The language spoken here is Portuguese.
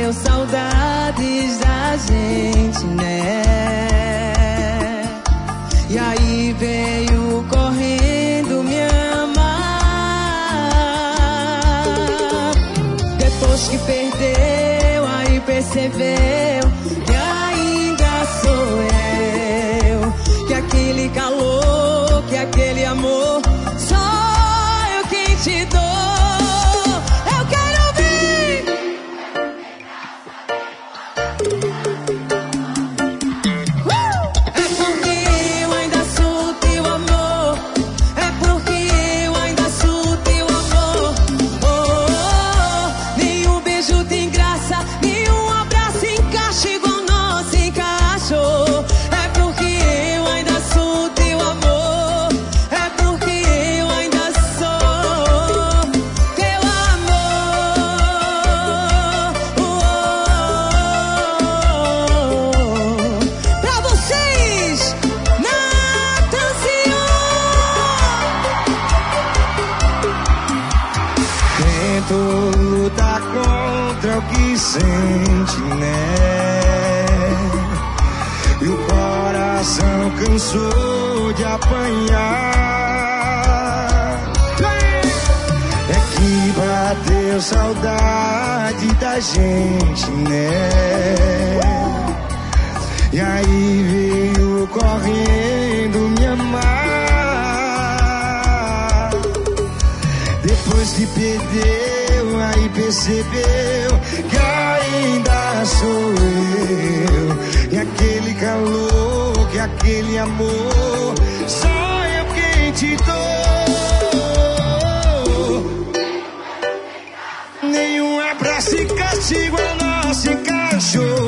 bateu saudades da gente, né? E aí veio correndo me amar. Depois que perdeu, aí percebeu que ainda sou eu. Que aquele calor, que aquele amor, só eu quem te dou. Eu quero ouvir. É porque eu ainda sou teu amor. É porque eu ainda sou teu amor. Oh, oh, oh. Nenhum beijo tem graça, nenhum abraço encaixa igual nosso encaixou. É porque eu ainda sou teu amor. É porque eu ainda sou teu amor. Oh, oh, oh. Pra vocês, Natanzinho. Tento lutar contra o que sente, né? E o coração cansou de apanhar. É que bateu saudade da gente, né? E aí veio correndo me amar. Depois que perdeu, aí percebeu que ainda sou eu. E aquele calor, que aquele amor, só eu quem te dou. Nenhum abraço e castigo ao nosso encaixou.